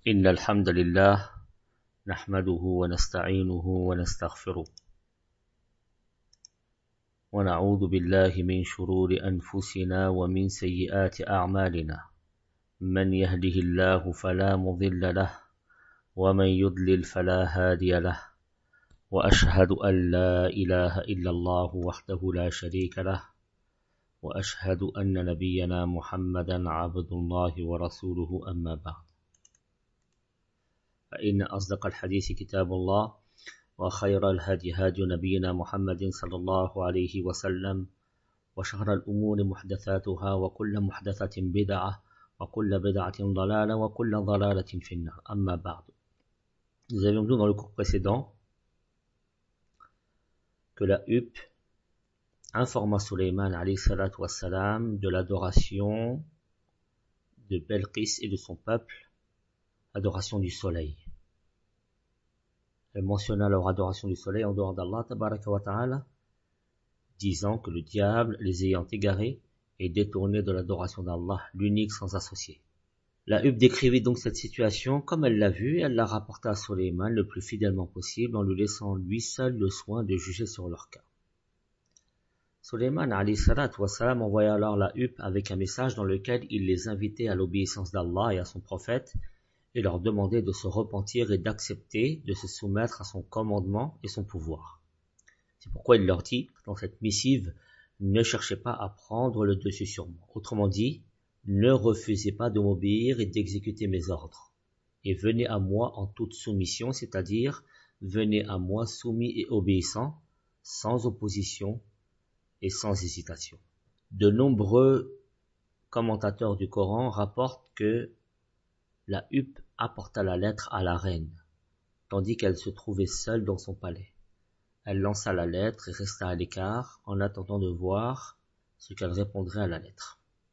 إن الحمد لله نحمده ونستعينه ونستغفره ونعوذ بالله من شرور أنفسنا ومن سيئات أعمالنا من يهده الله فلا مضل له ومن يضلل فلا هادي له وأشهد أن لا إله إلا الله وحده لا شريك له وأشهد أن نبينا محمدا عبد الله ورسوله أما بعد فإن أصدق الحديث كتاب الله وخير الهدي هدي نبينا محمد صلى الله عليه وسلم وشر الأمور محدثاتها وكل محدثة بدعة وكل بدعة ضلالة وكل ضلالة في النار أما بعد. Nous avions vu dans le cours précédent que la huppe informa Sulayman alayhi salatu wassalam de l'adoration de Belqis et de son peuple, adoration du soleil. Elle mentionna leur adoration du soleil en dehors d'Allah tabaraka wa ta'ala, disant que le diable, les ayant égarés, est détourné de l'adoration d'Allah, l'unique sans associé. La huppe décrivit donc cette situation comme elle l'a vue et elle l'a rapporta à Sulayman le plus fidèlement possible en lui laissant lui seul le soin de juger sur leur cas. Sulayman alayhi salatu wassalam envoya alors la huppe avec un message dans lequel il les invitait à l'obéissance d'Allah et à son prophète et leur demandait de se repentir et d'accepter de se soumettre à son commandement et son pouvoir. C'est pourquoi il leur dit dans cette missive: ne cherchez pas à prendre le dessus sur moi. Autrement dit, ne refusez pas de m'obéir et d'exécuter mes ordres. Et venez à moi en toute soumission, c'est-à-dire venez à moi soumis et obéissant, sans opposition et sans hésitation. De nombreux commentateurs du Coran rapportent que la huppe apporta la lettre à la reine, tandis qu'elle se trouvait seule dans son palais. Elle lança la lettre et resta à l'écart en attendant de voir ce qu'elle répondrait à la lettre.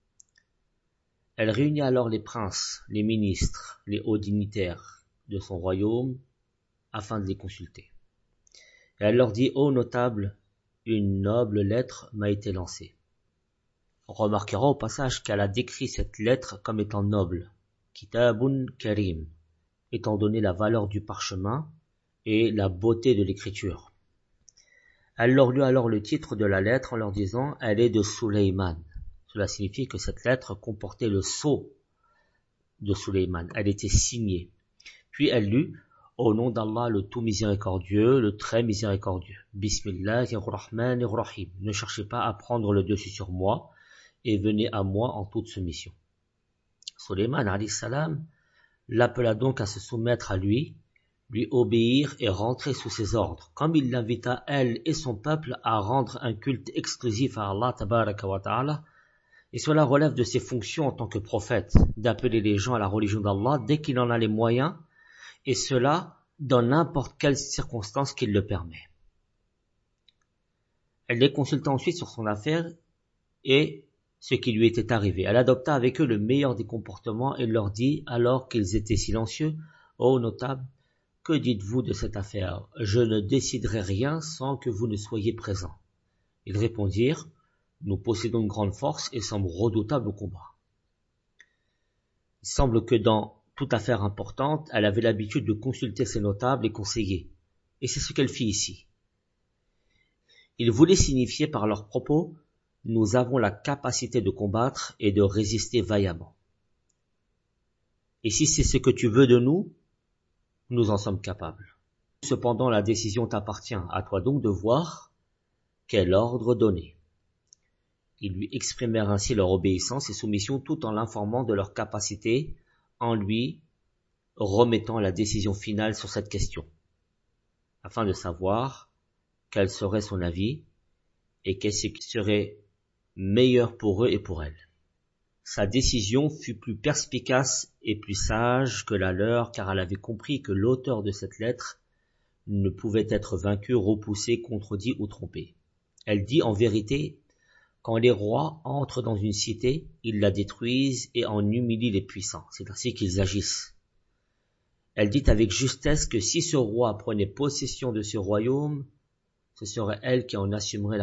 Elle réunit alors les princes, les ministres, les hauts dignitaires de son royaume afin de les consulter. Et elle leur dit: ô notables, une noble lettre m'a été lancée. On remarquera au passage qu'elle a décrit cette lettre comme étant noble, Kitabun Karim, étant donné la valeur du parchemin et la beauté de l'écriture. Elle leur lut alors le titre de la lettre en leur disant: elle est de Sulayman. Cela signifie que cette lettre comportait le sceau de Sulayman. Elle était signée. Puis elle lut: au nom d'Allah le tout miséricordieux, le très miséricordieux. Bismillahirrahmanirrahim. Ne cherchez pas à prendre le dessus sur moi et venez à moi en toute soumission. Sulayman alayhi salam l'appela donc à se soumettre à lui obéir et rentrer sous ses ordres, comme il l'invita elle et son peuple à rendre un culte exclusif à Allah tabaraka wa ta'ala. Et cela relève de ses fonctions en tant que prophète, d'appeler les gens à la religion d'Allah dès qu'il en a les moyens, et cela dans n'importe quelle circonstance qu'il le permet. Elle les consulta ensuite sur son affaire et ce qui lui était arrivé. Elle adopta avec eux le meilleur des comportements et leur dit, alors qu'ils étaient silencieux: ô notables, que dites-vous de cette affaire? Je ne déciderai rien sans que vous ne soyez présents. Ils répondirent: nous possédons une grande force et sommes redoutables au combat. Il semble que dans toute affaire importante, elle avait l'habitude de consulter ses notables et conseillers. Et c'est ce qu'elle fit ici. Ils voulaient signifier par leurs propos: nous avons la capacité de combattre et de résister vaillamment. Et si c'est ce que tu veux de nous, nous en sommes capables. Cependant, la décision t'appartient. À toi donc de voir quel ordre donner. Ils lui exprimèrent ainsi leur obéissance et soumission tout en l'informant de leur capacité, en lui remettant la décision finale sur cette question, afin de savoir quel serait son avis et qu'est-ce qui serait meilleur pour eux et pour elle. Sa décision fut plus perspicace et plus sage que la leur, car elle avait compris que l'auteur de cette lettre ne pouvait être vaincu, repoussé, contredit ou trompé. Elle dit: en vérité, quand les rois entrent dans une cité, ils la détruisent et en humilient les puissants. C'est ainsi qu'ils agissent. Elle dit avec justesse que si ce roi prenait possession de ce royaume, ce serait elle qui en assumerait la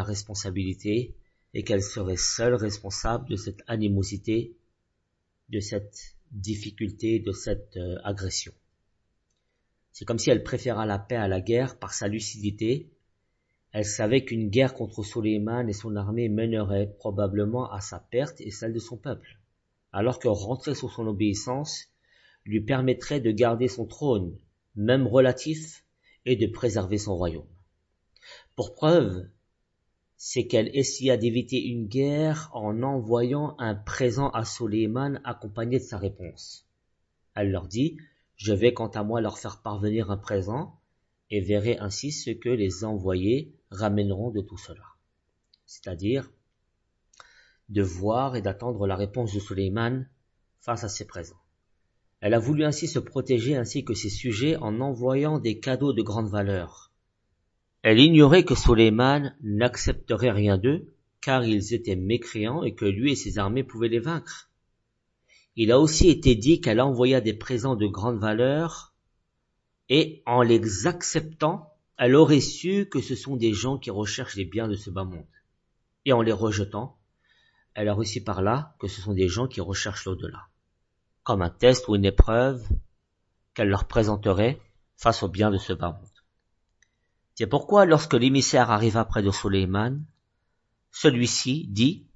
responsabilité et qu'elle serait seule responsable de cette animosité, de cette difficulté, de cette agression. C'est comme si elle préféra la paix à la guerre par sa lucidité. Elle savait qu'une guerre contre Sulayman et son armée mènerait probablement à sa perte et celle de son peuple, alors que rentrer sous son obéissance lui permettrait de garder son trône, même relatif, et de préserver son royaume. Pour preuve, c'est qu'elle essaya d'éviter une guerre en envoyant un présent à Sulayman accompagné de sa réponse. Elle leur dit « Je vais quant à moi leur faire parvenir un présent et verrai ainsi ce que les envoyés ramèneront de tout cela. » C'est-à-dire de voir et d'attendre la réponse de Sulayman face à ces présents. Elle a voulu ainsi se protéger ainsi que ses sujets en envoyant des cadeaux de grande valeur. Elle ignorait que Sulayman n'accepterait rien d'eux, car ils étaient mécréants et que lui et ses armées pouvaient les vaincre. Il a aussi été dit qu'elle envoya des présents de grande valeur, et en les acceptant, elle aurait su que ce sont des gens qui recherchent les biens de ce bas monde. Et en les rejetant, elle a reçu par là que ce sont des gens qui recherchent l'au-delà, comme un test ou une épreuve qu'elle leur présenterait face aux biens de ce bas monde. C'est pourquoi lorsque l'émissaire arriva près de Sulayman, celui-ci dit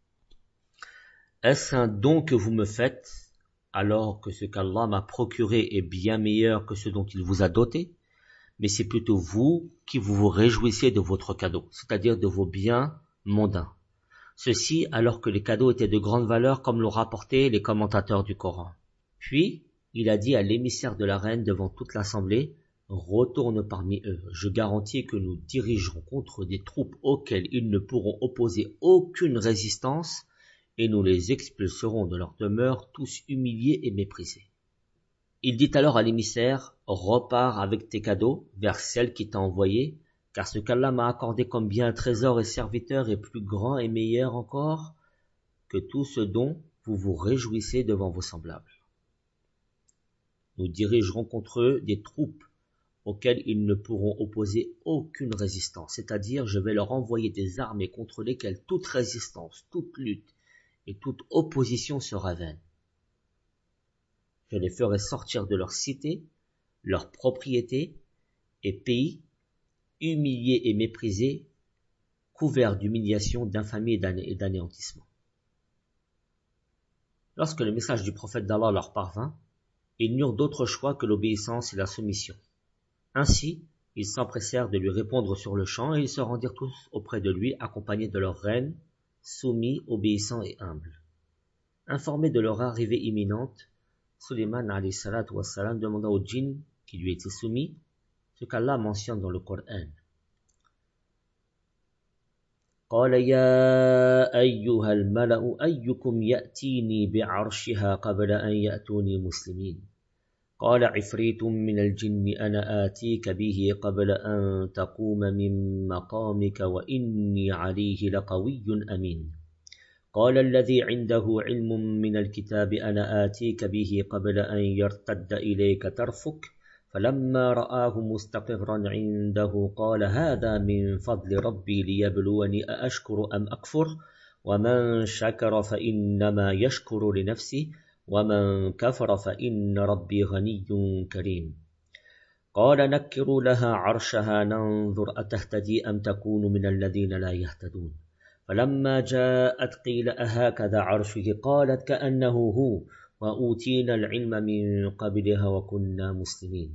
« Est-ce un don que vous me faites, alors que ce qu'Allah m'a procuré est bien meilleur que ce dont il vous a doté, mais c'est plutôt vous qui vous réjouissez de votre cadeau, c'est-à-dire de vos biens mondains. Ceci alors que les cadeaux étaient de grande valeur comme l'ont rapporté les commentateurs du Coran. » Puis, il a dit à l'émissaire de la reine devant toute l'assemblée « Retourne parmi eux, je garantis que nous dirigerons contre des troupes auxquelles ils ne pourront opposer aucune résistance et nous les expulserons de leur demeure tous humiliés et méprisés. » Il dit alors à l'émissaire « Repars avec tes cadeaux vers celle qui t'a envoyé, car ce qu'Allah m'a accordé comme bien trésor et serviteur est plus grand et meilleur encore que tout ce dont vous vous réjouissez devant vos semblables. Nous dirigerons contre eux des troupes auxquelles ils ne pourront opposer aucune résistance, c'est-à-dire je vais leur envoyer des armées contre lesquelles toute résistance, toute lutte et toute opposition sera vaine. Je les ferai sortir de leurs cités, leurs propriétés et pays, humiliés et méprisés, couverts d'humiliation, d'infamie et d'anéantissement. Lorsque le message du prophète d'Allah leur parvint, ils n'eurent d'autre choix que l'obéissance et la soumission. Ainsi, ils s'empressèrent de lui répondre sur le champ et ils se rendirent tous auprès de lui, accompagnés de leur reine, soumis, obéissants et humbles. Informé de leur arrivée imminente, Sulayman alayhi salatu wassalam demanda au djinn qui lui était soumis ce qu'Allah mentionne dans le Coran. قال يا أيها الملأ أيكم يأتيني بعرشها قبل أن يأتوني مسلمين قال عفريت من الجن أنا آتيك به قبل أن تقوم من مقامك وإني عليه لقوي أمين قال الذي عنده علم من الكتاب أنا آتيك به قبل أن يرتد إليك طرفك فلما رآه مستقرا عنده قال هذا من فضل ربي ليبلوني أأشكر أم أكفر ومن شكر فإنما يشكر لنفسه ومن كفر فإن ربي غني كريم قال نكروا لها عرشها ننظر أتهتدي أم تكون من الذين لا يهتدون فلما جاءت قيل أهكذا عرشه قالت كأنه هو وأوتينا العلم من قبلها وكنا مسلمين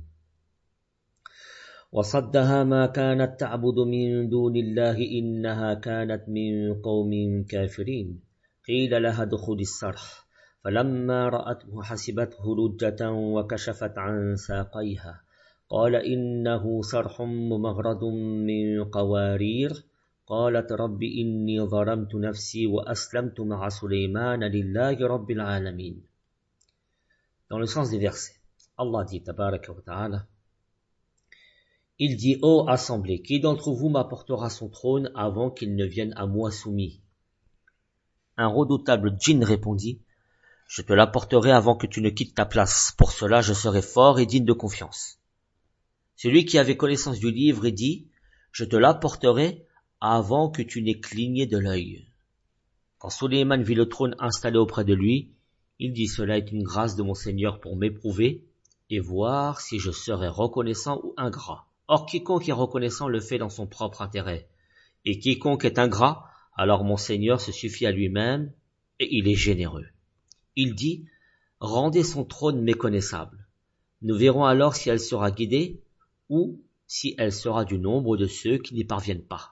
وصدها ما كانت تعبد من دون الله إنها كانت من قوم كافرين قيل لها ادخل الصرح فلما رأته حسبته لجة وكشفت عن ساقيها قال إنه صرح ممغرد من قوارير قالت رب إني ظلمت نفسي وأسلمت مع سليمان لله رب العالمين. Dans le sens des versets, Allah dit, tabaraka wa ta'ala, il dit, ô assemblée, qui d'entre vous m'apportera son trône avant qu'il ne vienne à moi soumis? Un redoutable djinn répondit, je te l'apporterai avant que tu ne quittes ta place, pour cela je serai fort et digne de confiance. Celui qui avait connaissance du livre dit, je te l'apporterai avant que tu n'aies cligné de l'œil. Quand Sulayman vit le trône installé auprès de lui, Il dit cela est une grâce de mon Seigneur pour m'éprouver et voir si je serai reconnaissant ou ingrat. Or quiconque est reconnaissant le fait dans son propre intérêt, et quiconque est ingrat, alors mon Seigneur se suffit à lui-même et il est généreux. Il dit, rendez son trône méconnaissable. Nous verrons alors si elle sera guidée ou si elle sera du nombre de ceux qui n'y parviennent pas.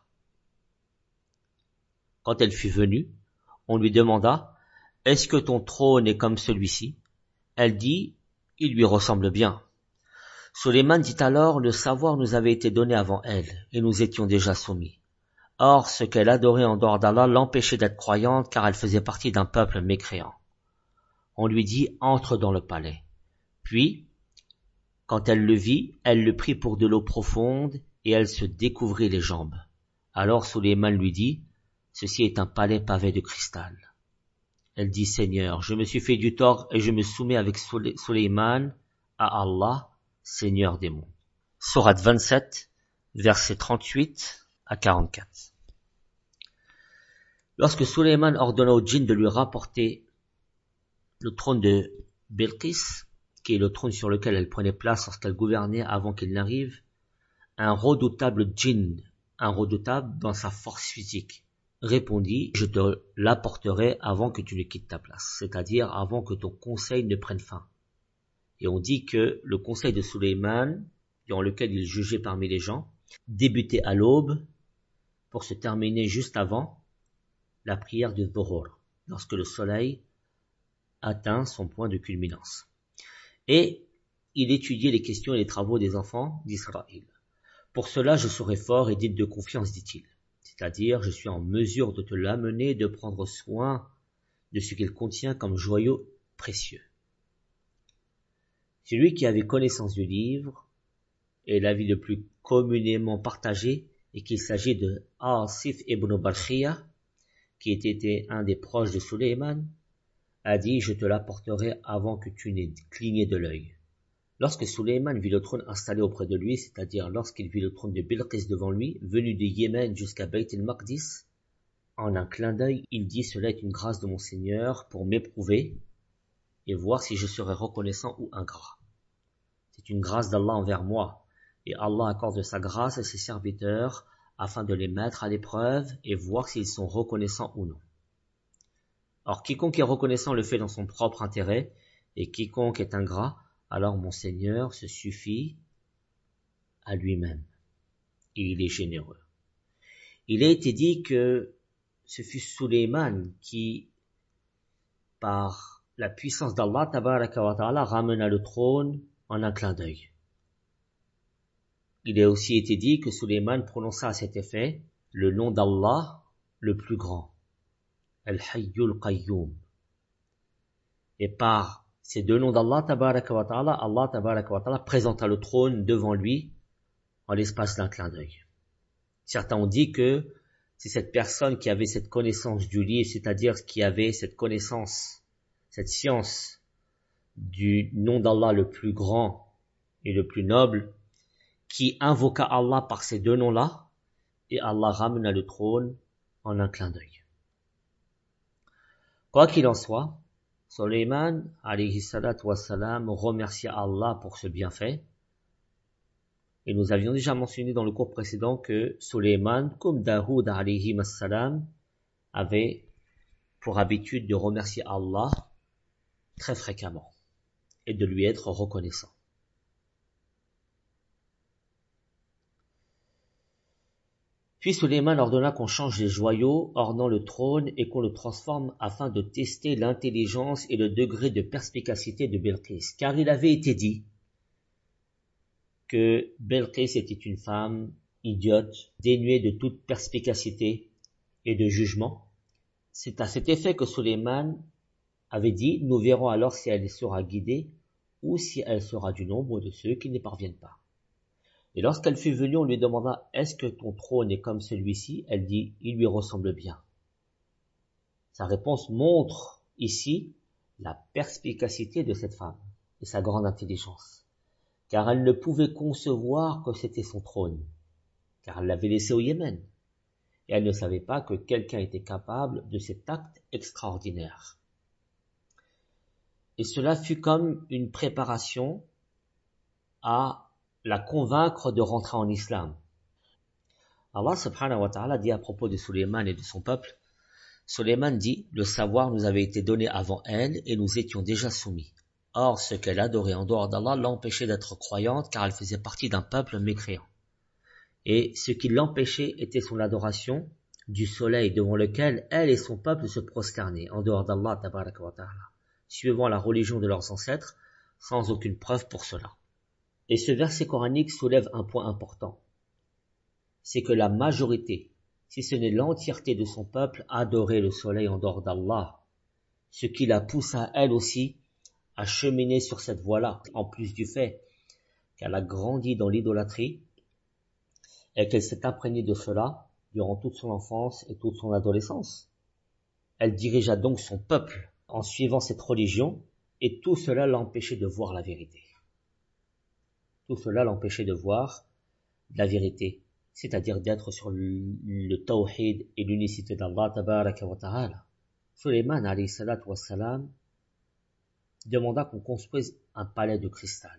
Quand elle fut venue, on lui demanda, est-ce que ton trône est comme celui-ci? Elle dit, il lui ressemble bien. Sulayman dit alors, le savoir nous avait été donné avant elle, et nous étions déjà soumis. Or, ce qu'elle adorait en dehors d'Allah l'empêchait d'être croyante, car elle faisait partie d'un peuple mécréant. On lui dit, entre dans le palais. Puis, quand elle le vit, elle le prit pour de l'eau profonde, et elle se découvrit les jambes. Alors Sulayman lui dit, ceci est un palais pavé de cristal. Elle dit, Seigneur, je me suis fait du tort et je me soumets avec Sulayman à Allah, Seigneur des mondes. Sourate 27, versets 38 à 44. Lorsque Sulayman ordonna au djinn de lui rapporter le trône de Bilqis, qui est le trône sur lequel elle prenait place lorsqu'elle gouvernait avant qu'il n'arrive, un redoutable djinn, un redoutable dans sa force physique, répondit, je te l'apporterai avant que tu ne quittes ta place, c'est-à-dire avant que ton conseil ne prenne fin. Et on dit que le conseil de Sulayman, durant lequel il jugeait parmi les gens, débutait à l'aube pour se terminer juste avant la prière du Dhuhr, lorsque le soleil atteint son point de culminance. Et il étudiait les questions et les travaux des enfants d'Israël. Pour cela, je serai fort et digne de confiance, dit-il. C'est-à-dire, je suis en mesure de te l'amener et de prendre soin de ce qu'il contient comme joyaux précieux. Celui qui avait connaissance du livre et l'avis le plus communément partagé est qu'il s'agit de Asif ibn Barkhiya, qui était un des proches de Sulayman, a dit, je te l'apporterai avant que tu n'aies cligné de l'œil. Lorsque Sulayman vit le trône installé auprès de lui, c'est-à-dire lorsqu'il vit le trône de Bilqis devant lui, venu du Yémen jusqu'à Bayt el-Maqdis, en un clin d'œil, il dit, cela est une grâce de mon Seigneur pour m'éprouver et voir si je serai reconnaissant ou ingrat. C'est une grâce d'Allah envers moi, et Allah accorde sa grâce à ses serviteurs afin de les mettre à l'épreuve et voir s'ils sont reconnaissants ou non. Or, quiconque est reconnaissant le fait dans son propre intérêt, et quiconque est ingrat, alors mon Seigneur se suffit à lui-même, et il est généreux. Il a été dit que ce fut Sulayman qui, par la puissance d'Allah, tabaraka wa ta'ala, ramena le trône en un clin d'œil. Il a aussi été dit que Sulayman prononça à cet effet le nom d'Allah le plus grand, Al-Hayyul Qayyum. Et par ces deux noms d'Allah, tabaraka wa ta'ala, Allah tabaraka wa ta'ala présenta le trône devant lui en l'espace d'un clin d'œil. Certains ont dit que c'est cette personne qui avait cette connaissance du livre, c'est-à-dire qui avait cette connaissance, cette science du nom d'Allah le plus grand et le plus noble, qui invoqua Allah par ces deux noms-là, et Allah ramena le trône en un clin d'œil. Quoi qu'il en soit, Sulayman, alayhi salatu wassalam, remercia Allah pour ce bienfait. Et nous avions déjà mentionné dans le cours précédent que Sulayman, comme Daoud alayhi salam, avait pour habitude de remercier Allah très fréquemment et de lui être reconnaissant. Puis Sulayman ordonna qu'on change les joyaux ornant le trône et qu'on le transforme afin de tester l'intelligence et le degré de perspicacité de Bilqis, car il avait été dit que Bilqis était une femme idiote, dénuée de toute perspicacité et de jugement. C'est à cet effet que Sulayman avait dit, nous verrons alors si elle sera guidée ou si elle sera du nombre de ceux qui n'y parviennent pas. Et lorsqu'elle fut venue, on lui demanda, est-ce que ton trône est comme celui-ci? Elle dit, il lui ressemble bien. Sa réponse montre ici la perspicacité de cette femme et sa grande intelligence, car elle ne pouvait concevoir que c'était son trône, car elle l'avait laissé au Yémen, et elle ne savait pas que quelqu'un était capable de cet acte extraordinaire. Et cela fut comme une préparation à la convaincre de rentrer en islam. Allah subhanahu wa ta'ala dit à propos de Sulayman et de son peuple, Sulayman dit, le savoir nous avait été donné avant elle et nous étions déjà soumis. Or, ce qu'elle adorait en dehors d'Allah l'empêchait d'être croyante car elle faisait partie d'un peuple mécréant. Et ce qui l'empêchait était son adoration du soleil devant lequel elle et son peuple se prosternaient en dehors d'Allah tabaraka wa ta'ala, suivant la religion de leurs ancêtres, sans aucune preuve pour cela. Et ce verset coranique soulève un point important. C'est que la majorité, si ce n'est l'entièreté de son peuple, adorait le soleil en dehors d'Allah, ce qui la pousse à elle aussi à cheminer sur cette voie-là, en plus du fait qu'elle a grandi dans l'idolâtrie et qu'elle s'est imprégnée de cela durant toute son enfance et toute son adolescence. Elle dirigea donc son peuple en suivant cette religion et tout cela l'empêchait de voir la vérité. Tout cela l'empêchait de voir la vérité, c'est-à-dire d'être sur le tawhid et l'unicité d'Allah tabaraka wa ta'ala. Sulayman alayhi salatu wa salam demanda qu'on construise un palais de cristal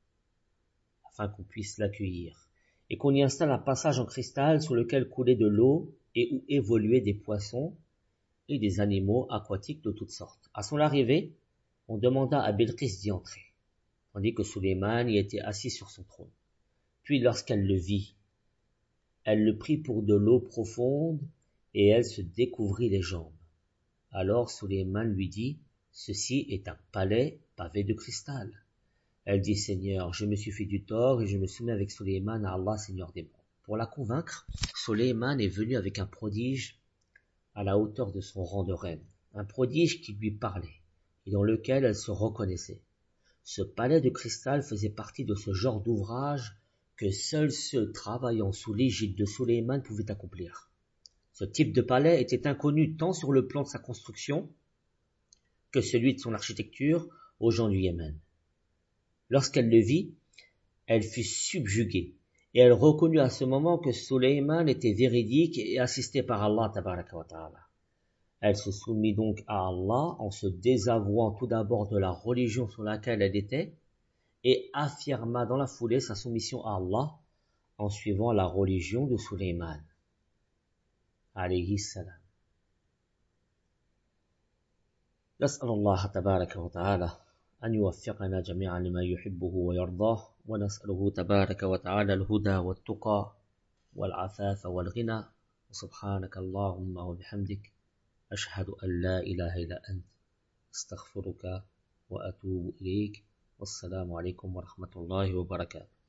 afin qu'on puisse l'accueillir et qu'on y installe un passage en cristal sur lequel coulait de l'eau et où évoluaient des poissons et des animaux aquatiques de toutes sortes. À son arrivée, on demanda à Bilqis d'y entrer, tandis que Sulayman y était assis sur son trône. Puis lorsqu'elle le vit, elle le prit pour de l'eau profonde et elle se découvrit les jambes. Alors Sulayman lui dit, « Ceci est un palais pavé de cristal. » Elle dit, « Seigneur, je me suis fait du tort et je me soumets avec Sulayman à Allah, Seigneur des mondes. » Pour la convaincre, Sulayman est venu avec un prodige à la hauteur de son rang de reine, un prodige qui lui parlait et dans lequel elle se reconnaissait. Ce palais de cristal faisait partie de ce genre d'ouvrage que seuls ceux travaillant sous l'égide de Sulayman pouvaient accomplir. Ce type de palais était inconnu tant sur le plan de sa construction que celui de son architecture aux gens du Yémen. Lorsqu'elle le vit, elle fut subjuguée et elle reconnut à ce moment que Sulayman était véridique et assisté par Allah tabaraka wa ta'ala. Elle se soumit donc à Allah en se désavouant tout d'abord de la religion sur laquelle elle était et affirma dans la foulée sa soumission à Allah en suivant la religion de Sulayman alayhi salam. نسأل الله تبارك وتعالى أن يوفقنا جميعا لما يحبه ويرضاه ونسأله تبارك وتعالى الهدى والتقى والعفاف والغنى وسبحانك اللهم وبحمدك أشهد أن لا إله إلا أنت أستغفرك وأتوب إليك والسلام عليكم ورحمة الله وبركاته.